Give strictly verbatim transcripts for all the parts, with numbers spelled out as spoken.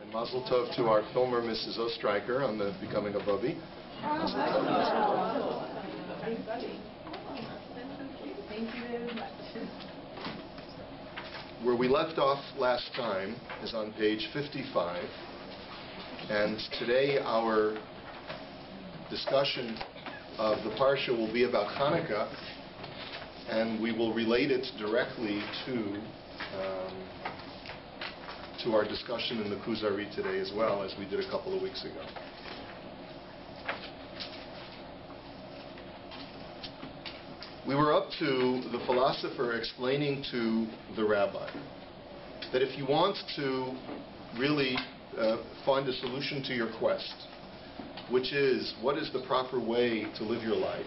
Mazel tov to our filmer, Missus Ostreicher, on the becoming a Bubby. Thank you very much. Where we left off last time is on page fifty-five, and today our discussion of the Parsha will be about Hanukkah, and we will relate it directly to um, to our discussion in the Kuzari today as well, as we did a couple of weeks ago. We were up to the philosopher explaining to the rabbi that if you want to really uh, find a solution to your quest, which is what is the proper way to live your life,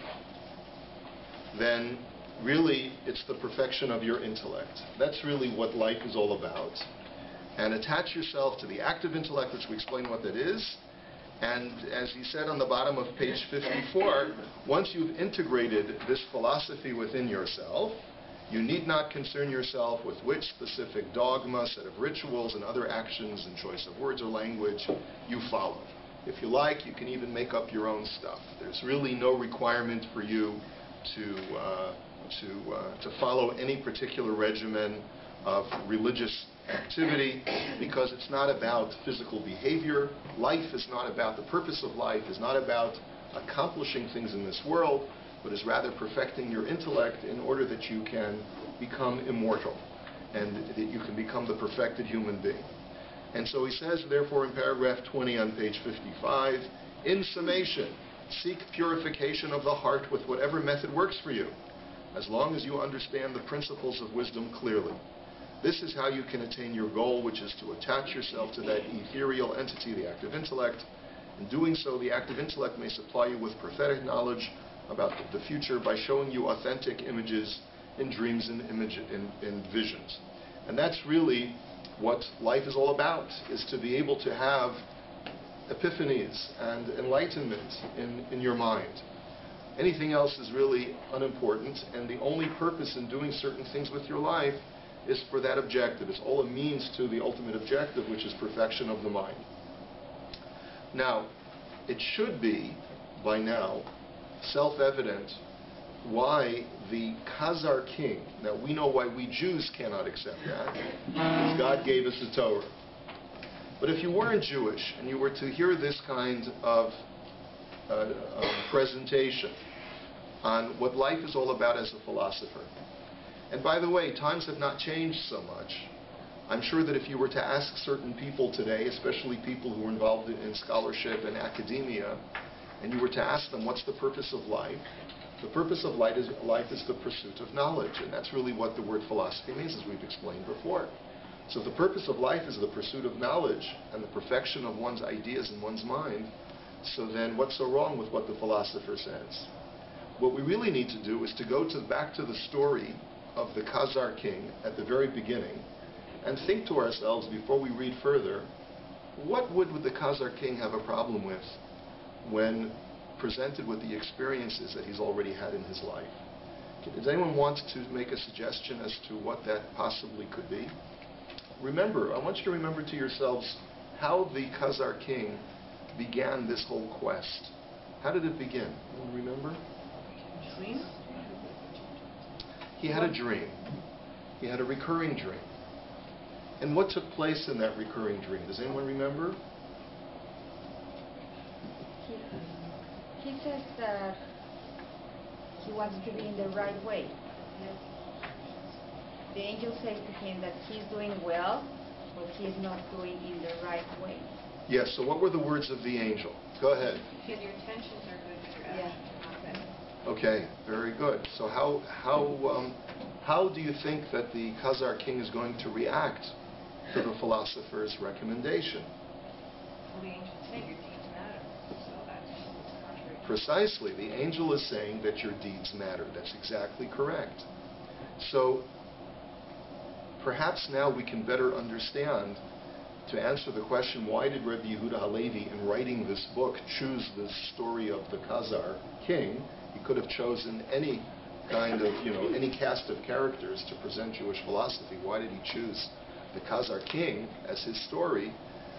then really it's the perfection of your intellect. That's really what life is all about. And attach yourself to the active intellect, which we explain what that is. And as he said on the bottom of page fifty-four, once you've integrated this philosophy within yourself, you need not concern yourself with which specific dogma, set of rituals, and other actions and choice of words or language you follow. If you like, you can even make up your own stuff. There's really no requirement for you to, uh, to, uh, to follow any particular regimen of religious activity, because it's not about physical behavior. Life is not about, the purpose of life is not about accomplishing things in this world, but is rather perfecting your intellect in order that you can become immortal and that you can become the perfected human being. And so he says, therefore, in paragraph twenty on page fifty-five, in summation, seek purification of the heart with whatever method works for you, as long as you understand the principles of wisdom clearly. This is how you can attain your goal, which is to attach yourself to that ethereal entity, the active intellect. In doing so, the active intellect may supply you with prophetic knowledge about the future by showing you authentic images in dreams and image in, in visions. And that's really what life is all about, is to be able to have epiphanies and enlightenment in, in your mind. Anything else is really unimportant, and the only purpose in doing certain things with your life is for that objective. It's all a means to the ultimate objective, which is perfection of the mind. Now, it should be, by now, self-evident why the Khazar king, now we know why we Jews cannot accept that, because God gave us the Torah. But if you weren't Jewish and you were to hear this kind of uh, uh, presentation on what life is all about as a philosopher, and by the way, times have not changed so much. I'm sure that if you were to ask certain people today, especially people who are involved in scholarship and academia, and you were to ask them what's the purpose of life, the purpose of life is, life is the pursuit of knowledge, and that's really what the word philosophy means, as we've explained before. So if the purpose of life is the pursuit of knowledge and the perfection of one's ideas and one's mind, so then what's so wrong with what the philosopher says? What we really need to do is to go to, back to the story of the Khazar king at the very beginning and think to ourselves, before we read further, what would the Khazar king have a problem with when presented with the experiences that he's already had in his life? Does anyone want to make a suggestion as to what that possibly could be? Remember, I want you to remember to yourselves how the Khazar king began this whole quest. How did it begin? Anyone remember? Dream? He had a dream. He had a recurring dream. And what took place in that recurring dream? Does anyone remember? He, he says that he wants to be in the right way. The angel says to him that he's doing well, but he's not doing in the right way. Yes, so what were the words of the angel? Go ahead. Because your intentions are good, but your actions are not good. Okay, very good. So how how um, how do you think that the Khazar king is going to react to the philosopher's recommendation? Well, the angels say your deeds matter, so that's contrary. Precisely. The angel is saying that your deeds matter. That's exactly correct. So perhaps now we can better understand, to answer the question, why did Rabbi Yehuda Halevi, in writing this book, choose the story of the Khazar king? He could have chosen any kind of, you know, any cast of characters to present Jewish philosophy. Why did he choose the Khazar king as his story?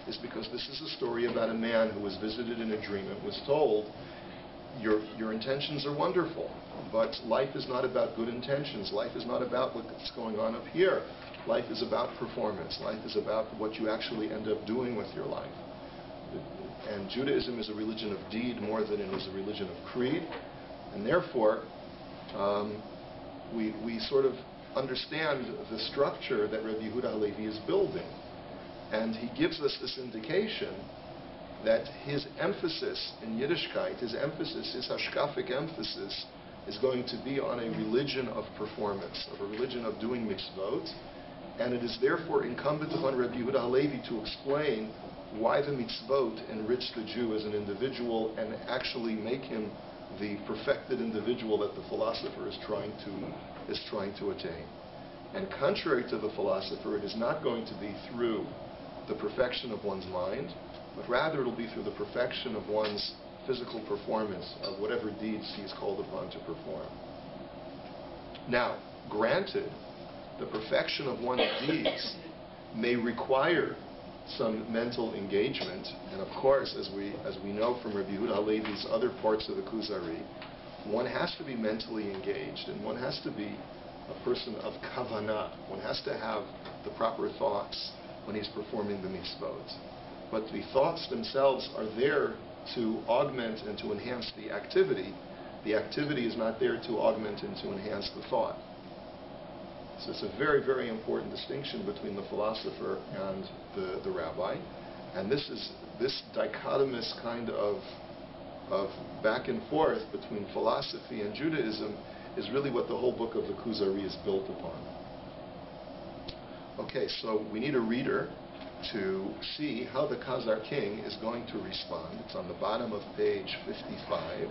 is because this is a story about a man who was visited in a dream and was told, your, your intentions are wonderful, but life is not about good intentions. Life is not about what's going on up here. Life is about performance. Life is about what you actually end up doing with your life. And Judaism is a religion of deed more than it is a religion of creed. And therefore, um, we, we sort of understand the structure that Rabbi Yehuda Halevi is building. And he gives us this indication that his emphasis in Yiddishkeit, his emphasis, his hashkafic emphasis, is going to be on a religion of performance, of a religion of doing mitzvot. And it is therefore incumbent upon Rabbi Yehuda Halevi to explain why the mitzvot enrich the Jew as an individual and actually make him the perfected individual that the philosopher is trying to is trying to attain. And contrary to the philosopher, it is not going to be through the perfection of one's mind, but rather it will be through the perfection of one's physical performance of whatever deeds he is called upon to perform. Now, granted, the perfection of one's deeds may require some mental engagement, and of course, as we as we know from Rabbi Yehuda Halevi's other parts of the Kuzari, one has to be mentally engaged, and one has to be a person of kavanah. One has to have the proper thoughts when he's performing the mitzvot. But the thoughts themselves are there to augment and to enhance the activity. The activity is not there to augment and to enhance the thought. So it's a very, very important distinction between the philosopher and the, the rabbi. And this is this dichotomous kind of of back and forth between philosophy and Judaism is really what the whole book of the Kuzari is built upon. Okay, so we need a reader to see how the Khazar king is going to respond. It's on the bottom of page fifty-five.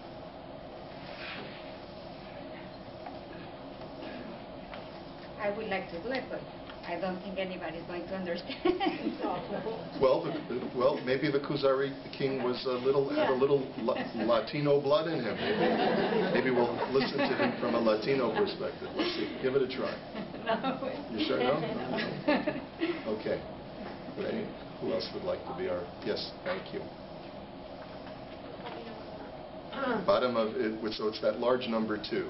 I would like to do it, but I don't think anybody's going to understand. Well, the, the, well, maybe the Kuzari king was a little had a little la, Latino blood in him. Maybe, maybe we'll listen to him from a Latino perspective. Let's see. Give it a try. No. You sure no? No? Okay. Would any, who else would like to be our? Yes, thank you. Bottom of it, so it's that large number two.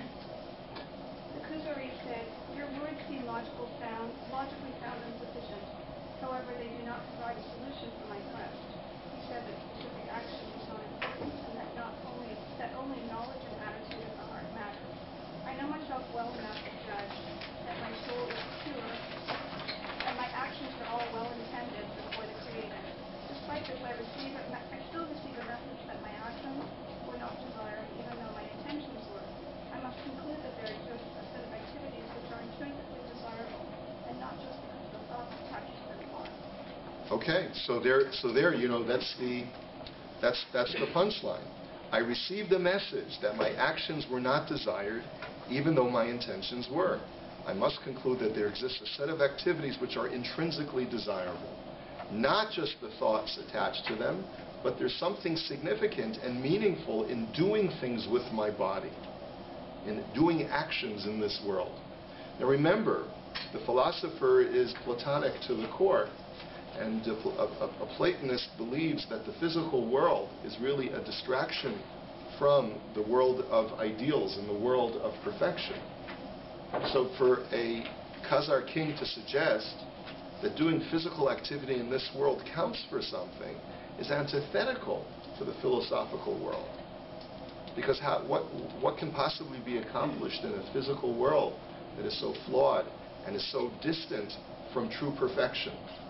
The Kuzari said, "Your words seem logical sound, logically sound and sufficient. However, they do not provide a solution for my quest." He said that specific action is not important, and that not only that only knowledge and attitude of the heart matter. I know myself well enough to judge that my soul is pure, and my actions are all well intended before the Creator. Despite this, I receive a me- I still receive a message that my actions were not desired, even though my intentions were. I must conclude that there exists a set of activities which are intrinsically desirable, and not just because the thoughts attached to them are. Okay, so there, so there, you know, that's the, that's that's the punchline. I received a message that my actions were not desired, even though my intentions were. I must conclude that there exists a set of activities which are intrinsically desirable, not just the thoughts attached to them, but there's something significant and meaningful in doing things with my body, in doing actions in this world. Now remember, the philosopher is Platonic to the core, and a, a, a Platonist believes that the physical world is really a distraction from the world of ideals and the world of perfection. So for a Khazar king to suggest that doing physical activity in this world counts for something is antithetical to the philosophical world. Because how, what, what can possibly be accomplished in a physical world that is so flawed and is so distant from true perfection?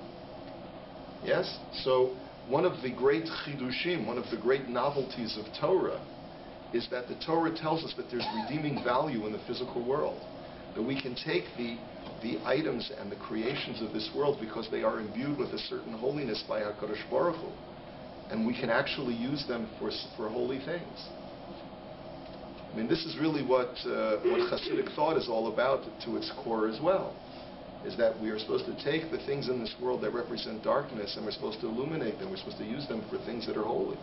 Yes? So one of the great chidushim, one of the great novelties of Torah, is that the Torah tells us that there's redeeming value in the physical world. That we can take the, the items and the creations of this world because they are imbued with a certain holiness by HaKadosh Baruch Hu, and we can actually use them for, for holy things. I mean, this is really what, uh, what Hasidic thought is all about to its core as well, is that we are supposed to take the things in this world that represent darkness and we're supposed to illuminate them. We're supposed to use them for things that are holy.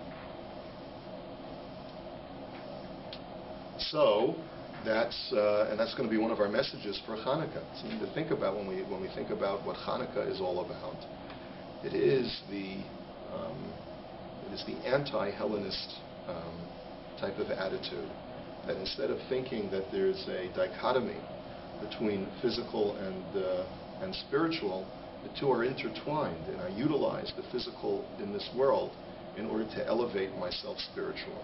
So, that's uh, and that's going to be one of our messages for Hanukkah. Something to think about when we when we think about what Hanukkah is all about. It is the um, it is the anti-Hellenist um, type of attitude, that instead of thinking that there's a dichotomy between physical and uh, and spiritual, the two are intertwined, and I utilize the physical in this world in order to elevate myself spiritually.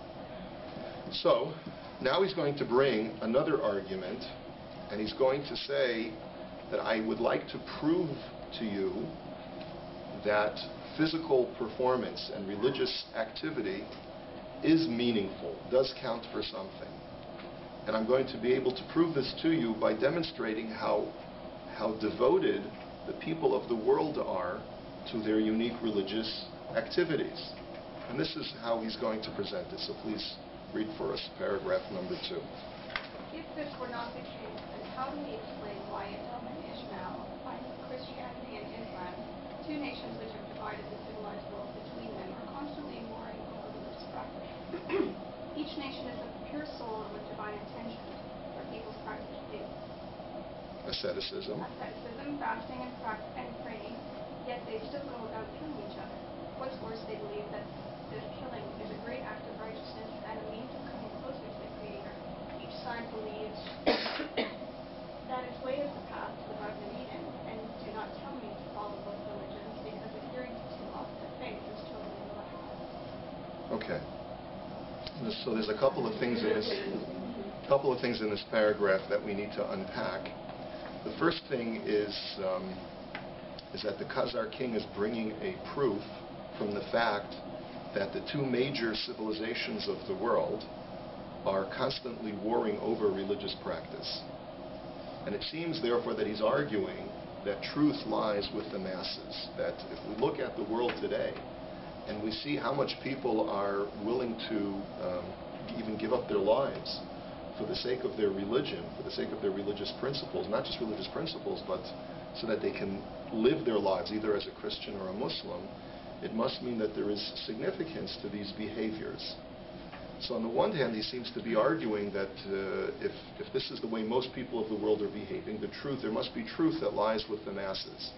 So now he's going to bring another argument, and he's going to say that I would like to prove to you that physical performance and religious activity is meaningful, does count for something. And I'm going to be able to prove this to you by demonstrating how, how devoted the people of the world are to their unique religious activities. And this is how he's going to present it. So please read for us paragraph number two. If this were not the case, then how do we explain why Edom and Ishmael, finding Christianity and Islam, two nations which have divided the civilized world between them, are constantly warring over religious practice? Each nation is a pure soul with divine intentions, where people's practice is Asceticism. asceticism, fasting, and, prac- and praying, yet they still go about killing each other. What's worse, they believe that this killing is a great act of righteousness and a means of coming closer to the Creator. Each side believes that its way is the path to the Garden of Eden, and do not tell me to follow both religions, because adhering to two opposite faiths is totally illogical. Okay. So there's a couple of things in this couple of things in this paragraph that we need to unpack. The first thing is um, is that the Khazar king is bringing a proof from the fact that the two major civilizations of the world are constantly warring over religious practice. And it seems, therefore, that he's arguing that truth lies with the masses, that if we look at the world today and we see how much people are willing to um, even give up their lives for the sake of their religion, for the sake of their religious principles, not just religious principles, but so that they can live their lives either as a Christian or a Muslim, it must mean that there is significance to these behaviors. So on the one hand, he seems to be arguing that uh, if, if this is the way most people of the world are behaving, the truth, there must be truth that lies with the masses.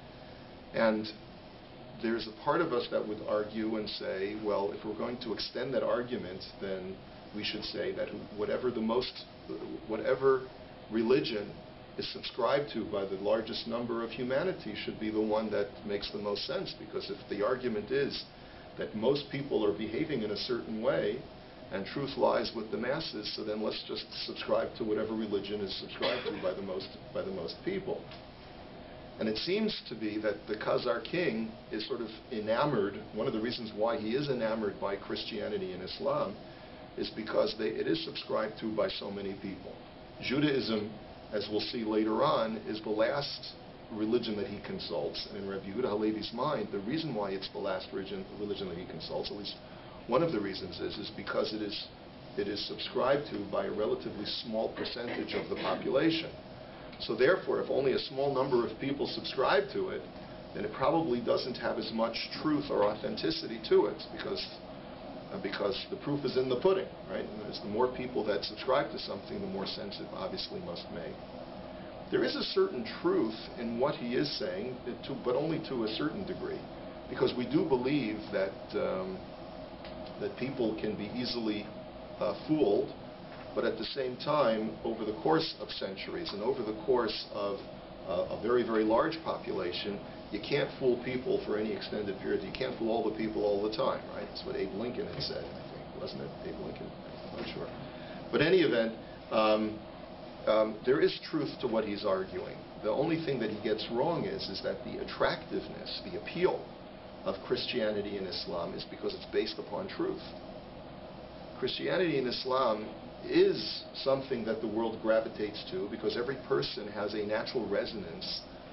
And there's a part of us that would argue and say, well, if we're going to extend that argument, then we should say that whatever the most, whatever religion is subscribed to by the largest number of humanity should be the one that makes the most sense. Because if the argument is that most people are behaving in a certain way and truth lies with the masses, so then let's just subscribe to whatever religion is subscribed to by the most, by the most people. And it seems to be that the Khazar king is sort of enamored. One of the reasons why he is enamored by Christianity and Islam is because they, it is subscribed to by so many people. Judaism, as we'll see later on, is the last religion that he consults. And in Rabbi Yehuda Halevi's mind, the reason why it's the last religion, religion that he consults, at least one of the reasons is, is because it is, it is subscribed to by a relatively small percentage of the population. So therefore, if only a small number of people subscribe to it, then it probably doesn't have as much truth or authenticity to it, because Uh, because the proof is in the pudding, right? And as the more people that subscribe to something, the more sense it obviously must make. There is a certain truth in what he is saying, to, but only to a certain degree, because we do believe that um, that people can be easily uh, fooled, but at the same time, over the course of centuries and over the course of uh, a very, very large population, you can't fool people for any extended period. You can't fool all the people all the time, right? That's what Abe Lincoln had said, I think. Wasn't it Abe Lincoln? I'm not sure. But in any event, um, um, there is truth to what he's arguing. The only thing that he gets wrong is, is that the attractiveness, the appeal of Christianity and Islam is because it's based upon truth. Christianity and Islam is something that the world gravitates to because every person has a natural resonance.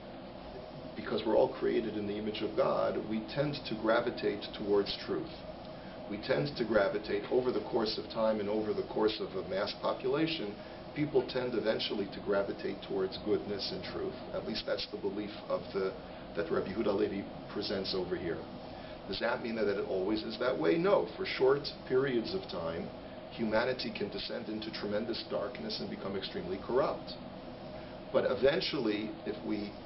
Because we're all created in the image of God, we tend to gravitate towards truth. We tend to gravitate over the course of time and over the course of a mass population. People tend eventually to gravitate towards goodness and truth. At least that's the belief of the, that Rabbi Yehuda Halevi presents over here. Does that mean that it always is that way? No. For short periods of time, humanity can descend into tremendous darkness and become extremely corrupt. But eventually, if we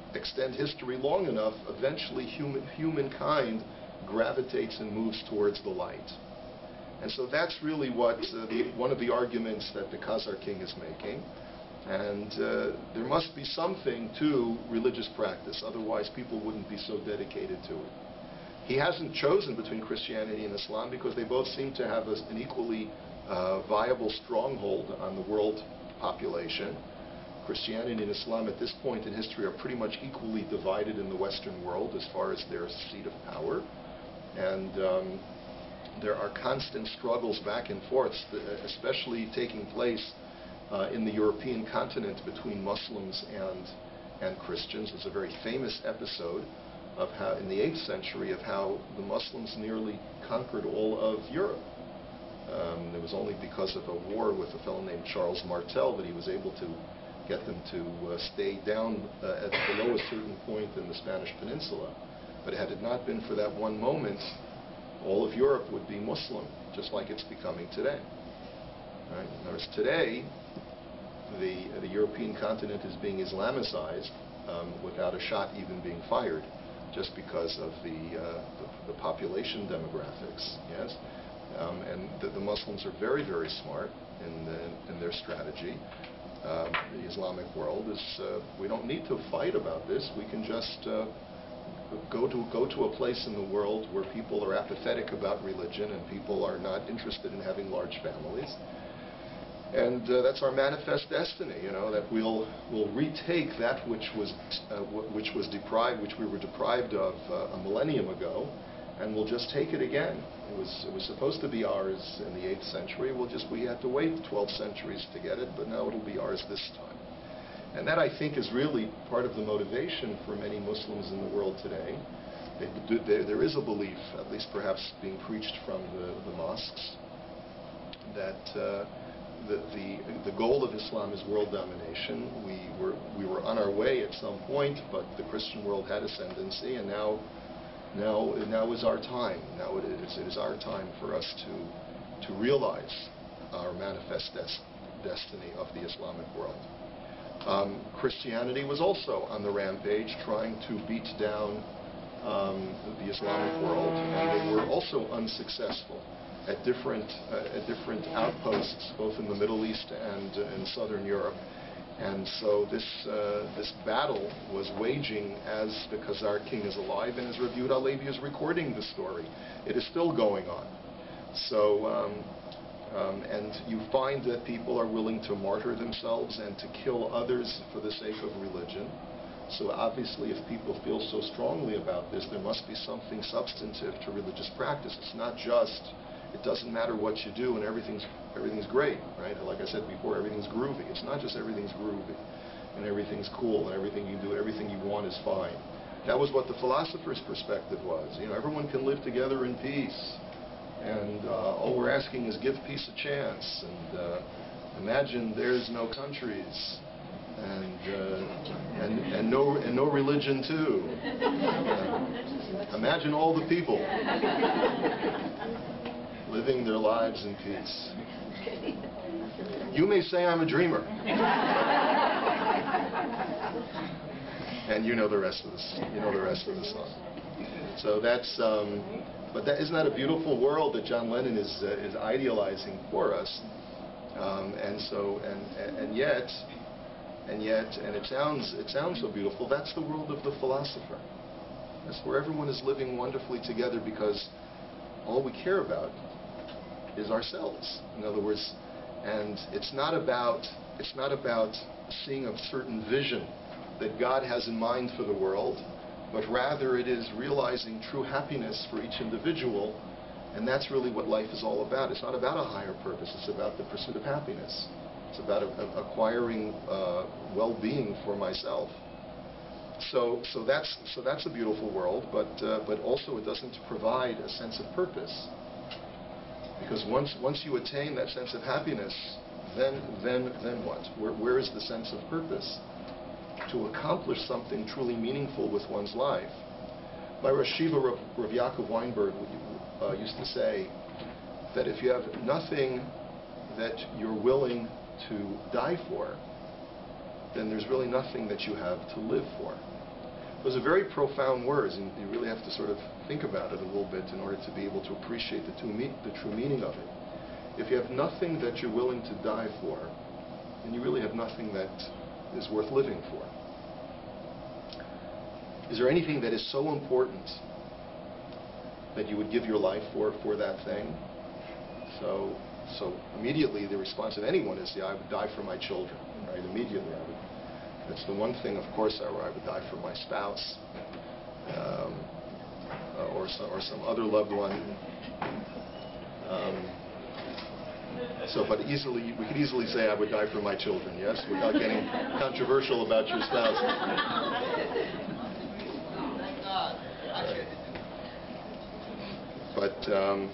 extend history long enough, eventually human, humankind gravitates and moves towards the light. And so that's really what uh, the, one of the arguments that the Khazar king is making. And uh, there must be something to religious practice, otherwise people wouldn't be so dedicated to it. He hasn't chosen between Christianity and Islam because they both seem to have a, an equally uh, viable stronghold on the world population. Christianity and Islam at this point in history are pretty much equally divided in the Western world as far as their seat of power. And um, there are constant struggles back and forth, especially taking place uh, in the European continent between Muslims and, and Christians. There's a very famous episode of how, in the eighth century, of how the Muslims nearly conquered all of Europe. Um, it was only because of a war with a fellow named Charles Martel that he was able to get them to uh, stay down uh, at below a certain point in the Spanish Peninsula. But had it not been for that one moment, all of Europe would be Muslim, just like it's becoming today. Right? Whereas today, the, the European continent is being Islamicized um, without a shot even being fired, just because of the, uh, the, the population demographics. Yes, um, and the, the Muslims are very, very smart in, the, in their strategy. Uh, the Islamic world is, uh, we don't need to fight about this. We can just uh, go to go to a place in the world where people are apathetic about religion and people are not interested in having large families. And uh, that's our manifest destiny, you know, that we'll we'll retake that which was uh, w which was deprived, which we were deprived of uh, a millennium ago, and we'll just take it again. It was it was supposed to be ours in the eighth century. We'll just we had to wait twelve centuries to get it, but now it'll be ours this time. And that, I think, is really part of the motivation for many Muslims in the world today. They do, there, there is a belief, at least perhaps being preached from the, the mosques, that uh, the, the, the goal of Islam is world domination. We were, we were on our way at some point, but the Christian world had ascendancy, and now, now, now is our time. Now it is, it is our time for us to, to realize our manifest des destiny of the Islamic world. Um, Christianity was also on the rampage, trying to beat down um, the Islamic world, and they were also unsuccessful at different uh, at different outposts, both in the Middle East and uh, in Southern Europe. And so this uh, this battle was waging as the Khazar king is alive, and as Rabiut Alavi is recording the story, it is still going on. So. Um, Um, and you find that people are willing to martyr themselves and to kill others for the sake of religion. So obviously, if people feel so strongly about this, there must be something substantive to religious practice. It's not just, it doesn't matter what you do and everything's, everything's great, right? Like I said before, everything's groovy. It's not just everything's groovy and everything's cool and everything you do, everything you want is fine. That was what the philosopher's perspective was. You know, everyone can live together in peace. And uh, all we're asking is give peace a chance. And uh, imagine there's no countries, and uh, and and no and no religion too. Uh, imagine all the people living their lives in peace. You may say I'm a dreamer, and you know the rest of this. You know the rest of the song. So that's. Um, But that, isn't that a beautiful world that John Lennon is uh, is idealizing for us? Um, and so, and, and and yet, and yet, and it sounds it sounds so beautiful. That's the world of the philosopher. That's where everyone is living wonderfully together because all we care about is ourselves. In other words, and it's not about it's not about seeing a certain vision that God has in mind for the world, but rather it is realizing true happiness for each individual, and that's really what life is all about. It's not about a higher purpose, it's about the pursuit of happiness. It's about a, a, acquiring uh, well-being for myself. So, so, that's, so that's a beautiful world, but, uh, but also it doesn't provide a sense of purpose. Because once, once you attain that sense of happiness, then, then, then what? Where, where is the sense of purpose? To accomplish something truly meaningful with one's life. My Rosh Yeshiva, Rav, Rav Yaakov Weinberg, uh, used to say that if you have nothing that you're willing to die for, then there's really nothing that you have to live for. Those are very profound words, and you really have to sort of think about it a little bit in order to be able to appreciate the, true me- the true meaning of it. If you have nothing that you're willing to die for, then you really have nothing that is worth living for. Is there anything that is so important that you would give your life for, for that thing? So, so immediately the response of anyone is, yeah, I would die for my children, right? Immediately I would. That's the one thing, of course, I, I would die for my spouse, um, uh, or, some, or some other loved one. Um, so, but easily, we could easily say I would die for my children, yes, without getting controversial about your spouse. But um,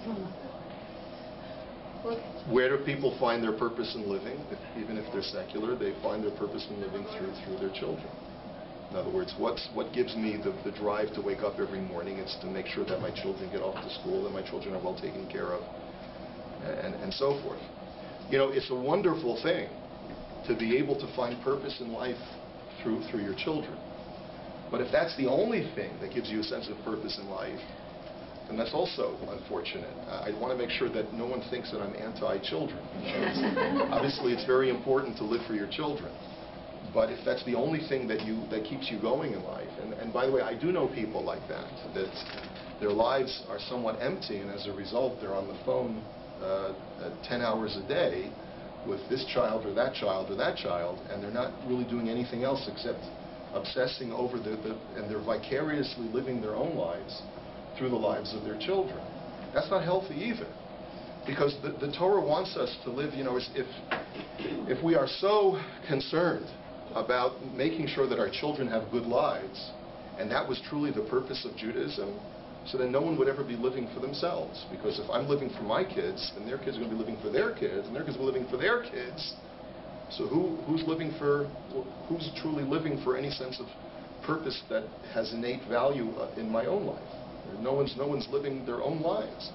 where do people find their purpose in living? If, even if they're secular, they find their purpose in living through through their children. In other words, what's, what gives me the, the drive to wake up every morning? It's to make sure that my children get off to school, that my children are well taken care of, and, and so forth. You know, it's a wonderful thing to be able to find purpose in life through through your children. But if that's the only thing that gives you a sense of purpose in life, then that's also unfortunate. Uh, I want to make sure that no one thinks that I'm anti-children. Obviously, it's very important to live for your children. But if that's the only thing that you that keeps you going in life, and, and by the way, I do know people like that, that their lives are somewhat empty, and as a result, they're on the phone uh, ten hours a day with this child or that child or that child, and they're not really doing anything else except obsessing over the, the and they're vicariously living their own lives through the lives of their children. That's not healthy either, because the, the Torah wants us to live, you know, if, if we are so concerned about making sure that our children have good lives, and that was truly the purpose of Judaism, so then no one would ever be living for themselves. Because if I'm living for my kids, then their kids are going to be living for their kids, and their kids will be living for their kids. So who, who's living for, who's truly living for any sense of purpose that has innate value in my own life? No one's, no one's living their own lives.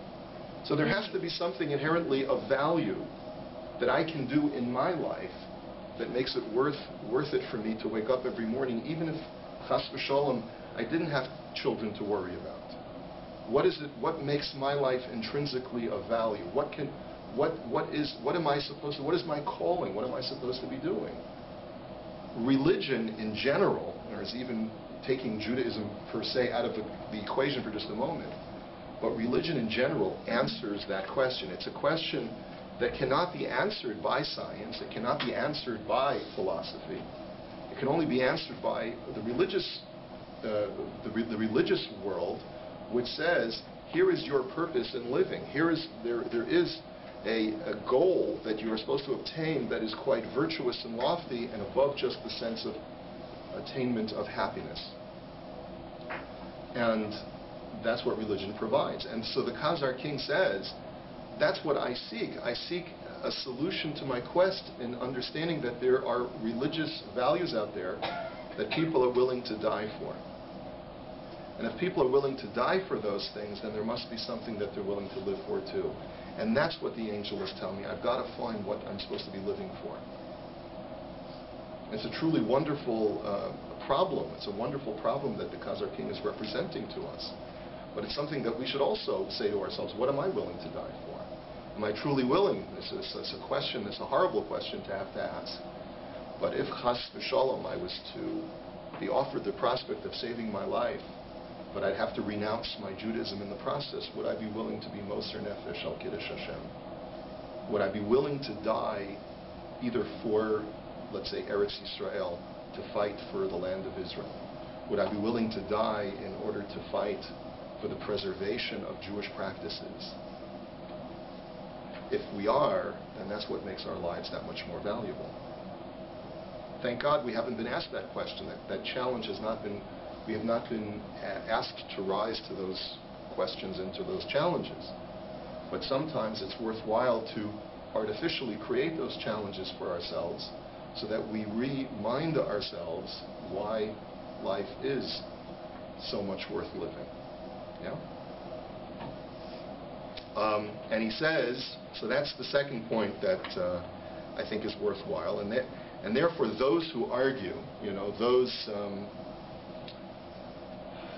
So there has to be something inherently of value that I can do in my life that makes it worth, worth it for me to wake up every morning, even if, chas v'shalom, I didn't have children to worry about. What is it, what makes my life intrinsically of value? What can, what, what is, what am I supposed to, what is my calling? What am I supposed to be doing? Religion in general, or is even taking Judaism per se out of the, the equation for just a moment, but religion in general answers that question. It's a question that cannot be answered by science. It cannot be answered by philosophy. It can only be answered by the religious, uh, the, re the religious world, which says, here is your purpose in living. Here is there there is a, a goal that you are supposed to obtain that is quite virtuous and lofty and above just the sense of attainment of happiness. And that's what religion provides. And so the Khazar king says, that's what I seek. I seek a solution to my quest in understanding that there are religious values out there that people are willing to die for. And if people are willing to die for those things, then there must be something that they're willing to live for too. And that's what the angel is telling me. I've got to find what I'm supposed to be living for. It's a truly wonderful uh, problem. It's a wonderful problem that the Khazar king is representing to us. But it's something that we should also say to ourselves, what am I willing to die for? Am I truly willing? This is, this is a question, it's a horrible question to have to ask. But if chas v'shalom I was to be offered the prospect of saving my life, but I'd have to renounce my Judaism in the process, would I be willing to be Moser Nefesh al Kiddush Hashem? Would I be willing to die either for, let's say, Eretz Yisrael, to fight for the land of Israel? Would I be willing to die in order to fight for the preservation of Jewish practices? If we are, then that's what makes our lives that much more valuable. Thank God we haven't been asked that question. That, that challenge has not been, we have not been asked to rise to those questions and to those challenges. But sometimes it's worthwhile to artificially create those challenges for ourselves so that we remind ourselves why life is so much worth living. Yeah? Um, and he says, so that's the second point that uh, I think is worthwhile. And, that, and therefore, those who argue, you know, those um,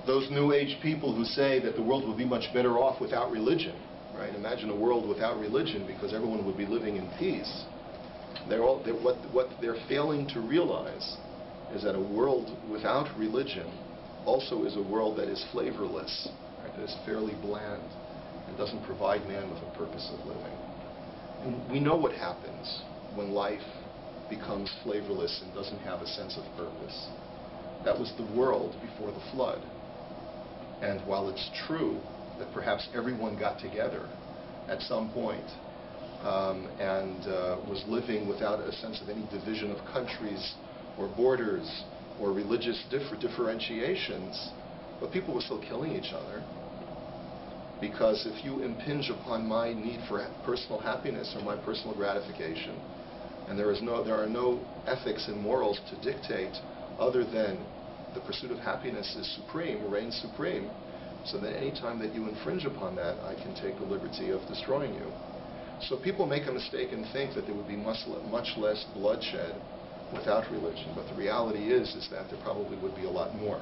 those New Age people who say that the world would be much better off without religion, right? Imagine a world without religion because everyone would be living in peace. They're all, they're, what, what they're failing to realize is that a world without religion also is a world that is flavorless, right? That is fairly bland and doesn't provide man with a purpose of living. And we know what happens when life becomes flavorless and doesn't have a sense of purpose. That was the world before the flood. And while it's true that perhaps everyone got together at some point um, and uh, was living without a sense of any division of countries or borders or religious differ differentiations, but people were still killing each other. Because if you impinge upon my need for personal happiness or my personal gratification, and there is no, there are no ethics and morals to dictate other than the pursuit of happiness is supreme, reigns supreme, so that any time that you infringe upon that, I can take the liberty of destroying you. So people make a mistake and think that there would be much, much less bloodshed without religion, but the reality is, is that there probably would be a lot more.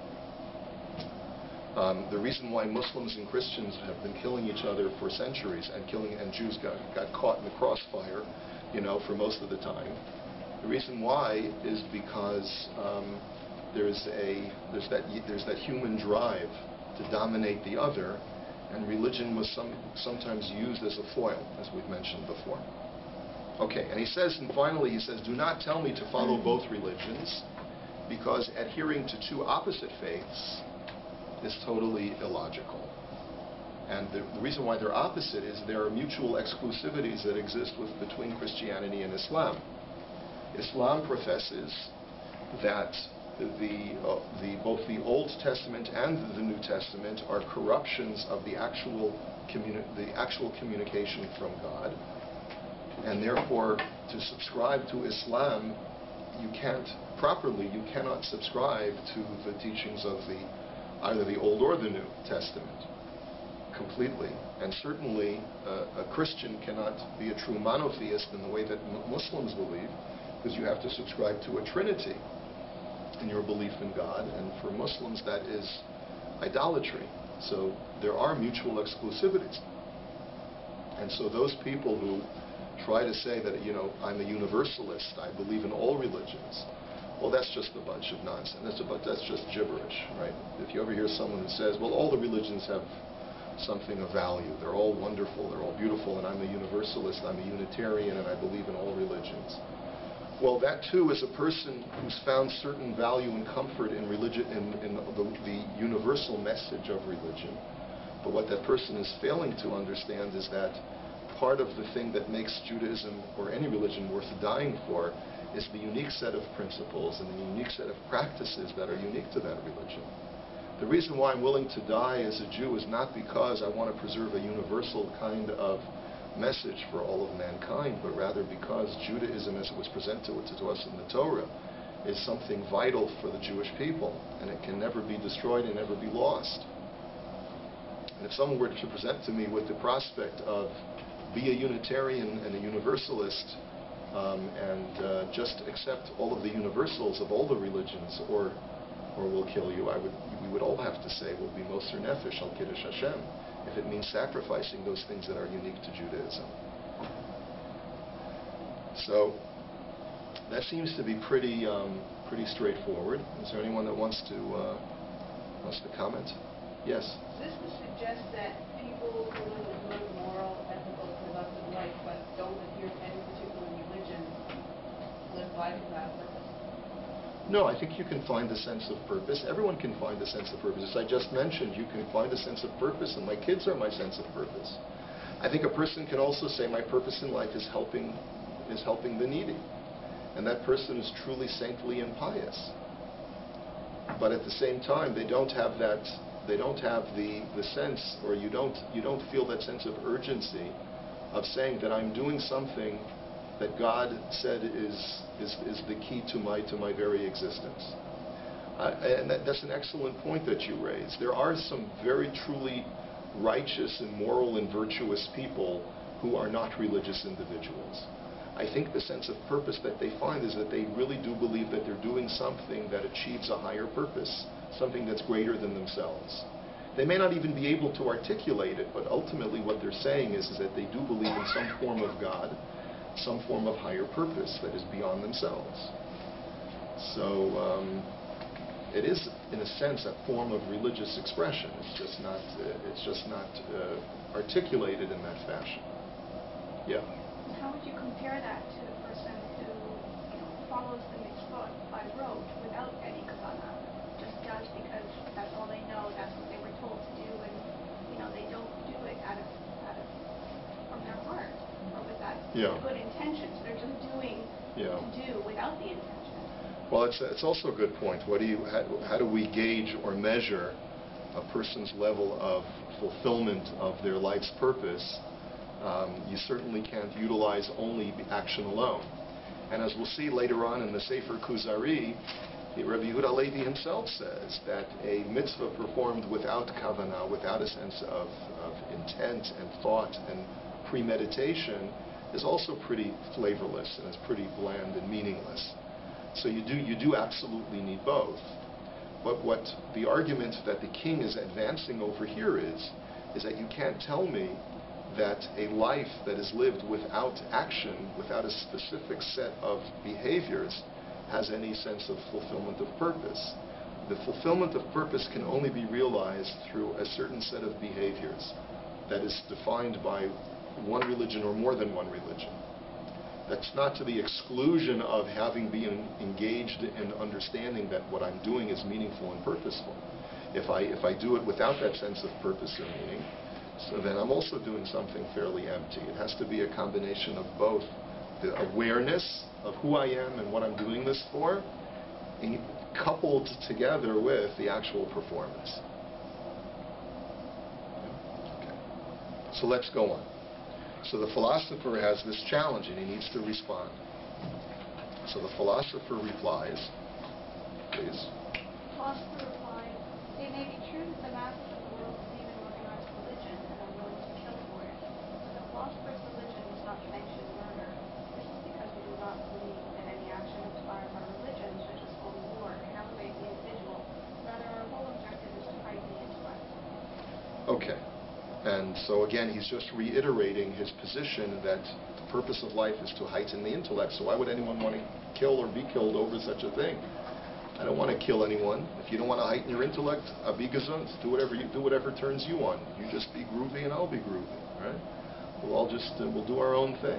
Um, the reason why Muslims and Christians have been killing each other for centuries, and killing and Jews got, got caught in the crossfire, you know, for most of the time. The reason why is because um, there's a there's that there's that human drive to dominate the other, and religion was some sometimes used as a foil, as we've mentioned before. Okay, and he says, and finally he says, do not tell me to follow both religions, because adhering to two opposite faiths is totally illogical. And the, the reason why they're opposite is there are mutual exclusivities that exist with, between Christianity and Islam. Islam professes that the, uh, the, both the Old Testament and the New Testament are corruptions of the actual, communi the actual communication from God. And therefore, to subscribe to Islam, you can't properly, you cannot subscribe to the teachings of the either the Old or the New Testament completely. And certainly uh, a Christian cannot be a true monotheist in the way that m Muslims believe, because you have to subscribe to a trinity in your belief in God, and for Muslims that is idolatry. So there are mutual exclusivities. And so those people who try to say that, you know, I'm a universalist, I believe in all religions, well, that's just a bunch of nonsense. That's, about, that's just gibberish, right? If you ever hear someone who says, well, all the religions have something of value, they're all wonderful, they're all beautiful, and I'm a universalist, I'm a Unitarian, and I believe in all religions. Well, that too is a person who's found certain value and comfort in religion, in, in the, the universal message of religion. But what that person is failing to understand is that part of the thing that makes Judaism or any religion worth dying for is the unique set of principles and the unique set of practices that are unique to that religion. The reason why I'm willing to die as a Jew is not because I want to preserve a universal kind of message for all of mankind, but rather because Judaism, as it was presented to, to us in the Torah, is something vital for the Jewish people, and it can never be destroyed and never be lost. And if someone were to present to me with the prospect of be a Unitarian and a Universalist, um, and uh, just accept all of the universals of all the religions, or or we'll kill you, I would, we would all have to say, we'll be Moser Nefesh al Kiddush Hashem, if it means sacrificing those things that are unique to Judaism. So that seems to be pretty um, pretty straightforward. Is there anyone that wants to uh, wants to comment? Yes. This would suggest that people who live a good, moral, ethical, productive life, but don't adhere to any particular religion, live life without purpose. No, I think you can find a sense of purpose. Everyone can find a sense of purpose. As I just mentioned, you can find a sense of purpose, and my kids are my sense of purpose. I think a person can also say, my purpose in life is helping, is helping the needy. And that person is truly saintly and pious. But at the same time, they don't have that, they don't have the, the sense, or you don't, you don't feel that sense of urgency of saying that I'm doing something that God said is, is, is the key to my, to my very existence. Uh, and that, that's an excellent point that you raised. There are some very truly righteous and moral and virtuous people who are not religious individuals. I think the sense of purpose that they find is that they really do believe that they're doing something that achieves a higher purpose something that's greater than themselves. They may not even be able to articulate it, but ultimately what they're saying is, is that they do believe in some form of God, some form of higher purpose that is beyond themselves. So um, it is, in a sense, a form of religious expression. It's just not, uh, it's just not uh, articulated in that fashion. Yeah. How would you compare that to the person who, you know, follows the mitzvot by rote without any kavanah, just does because that's all they know, that's what they were told to do, and you know they don't do it out of, out of from their heart or with that Yeah. good intentions. They're just doing Yeah. to do without the intention. Well, it's, it's also a good point. What do you, how, how do we gauge or measure a person's level of fulfillment of their life's purpose? Um, you certainly can't utilize only action alone. And as we'll see later on in the Sefer Kuzari, Rabbi Yehuda Halevi himself says that a mitzvah performed without kavanah, without a sense of, of intent and thought and premeditation, is also pretty flavorless and is pretty bland and meaningless. So you do, you do absolutely need both. But what the argument that the king is advancing over here is, is that you can't tell me that a life that is lived without action, without a specific set of behaviors, has any sense of fulfillment of purpose. The fulfillment of purpose can only be realized through a certain set of behaviors that is defined by one religion or more than one religion. That's not to the exclusion of having been engaged in understanding that what I'm doing is meaningful and purposeful. If I, if I do it without that sense of purpose or meaning, so then I'm also doing something fairly empty. It has to be a combination of both the awareness of who I am and what I'm doing this for, and coupled together with the actual performance. Okay. So let's go on. So the philosopher has this challenge and he needs to respond. So the philosopher replies, please. The philosopher replied, "It may be true that the masses of the world believe in organized religion and are willing to kill for it, but the philosopher's religion does not sanction murder. This is because we do not believe that any action inspired by religion, such as holy war, can elevate the individual. Rather, our whole objective is to heighten the intellect." Okay. And so again, he's just reiterating his position that the purpose of life is to heighten the intellect. So why would anyone want to kill or be killed over such a thing? I don't want to kill anyone. If you don't want to heighten your intellect, be gesund. Do whatever you do, whatever turns you on. You just be groovy, and I'll be groovy. Right? We'll all just uh, we'll do our own thing.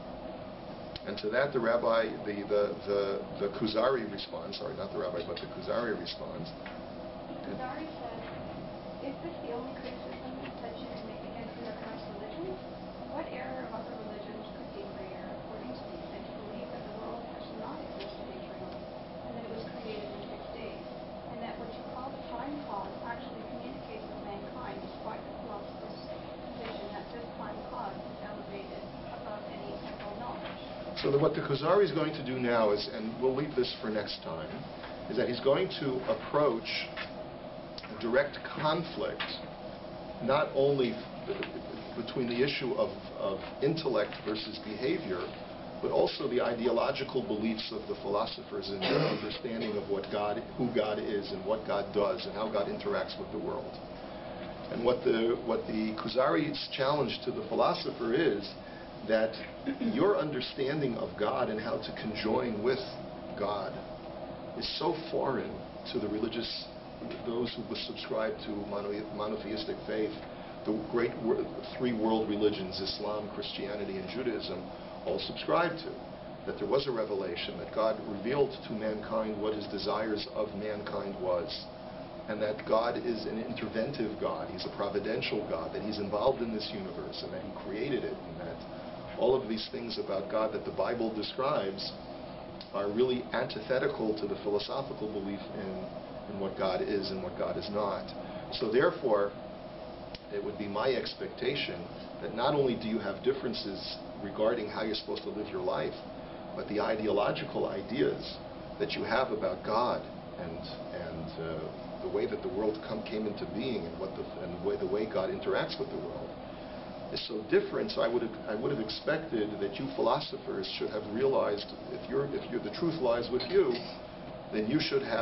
And to that, the rabbi, the the the, the Kuzari responds. Sorry, not the rabbi, but the Kuzari responds. Kuzari said, "Is this the only criticism that you can make against the organized religions? What error of other religions could be greater, according to these, than to believe that the world has not existed eternally, and that it was created in six days, and that what you call the time cause actually communicates with mankind, despite the philosopher's position that this time cause is elevated above any temporal knowledge?" So the, what the Kuzari is going to do now is, and we'll leave this for next time, is that he's going to approach direct conflict, not only between the issue of, of intellect versus behavior, but also the ideological beliefs of the philosophers in their understanding of what God, who God is and what God does and how God interacts with the world. And what the, what the Kuzari's challenge to the philosopher is that your understanding of God and how to conjoin with God is so foreign to the religious, those who subscribe to mono- monotheistic faith, the great wor- three world religions, Islam, Christianity, and Judaism, all subscribe to. That there was a revelation, that God revealed to mankind what his desires of mankind was, and that God is an interventive God, he's a providential God, that he's involved in this universe, and that he created it, and that all of these things about God that the Bible describes are really antithetical to the philosophical belief in in what God is and what God is not. So therefore, it would be my expectation that not only do you have differences regarding how you're supposed to live your life, but the ideological ideas that you have about God and and uh, the way that the world come, came into being and what the and the way, the way God interacts with the world is so different. So I would have, I would have expected that you philosophers should have realized if you're if you're the truth lies with you, then you should have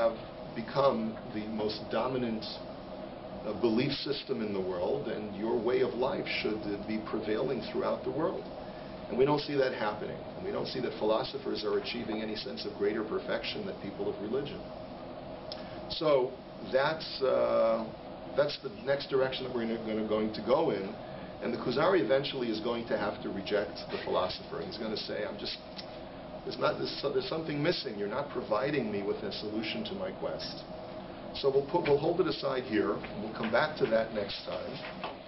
become the most dominant uh, belief system in the world, and your way of life should uh, be prevailing throughout the world. And we don't see that happening. And we don't see that philosophers are achieving any sense of greater perfection than people of religion. So that's, uh, that's the next direction that we're gonna, going to go in. And the Kuzari eventually is going to have to reject the philosopher. He's going to say, I'm just, there's, not, there's, there's something missing. You're not providing me with a solution to my quest. So we'll, put, we'll hold it aside here, and we'll come back to that next time.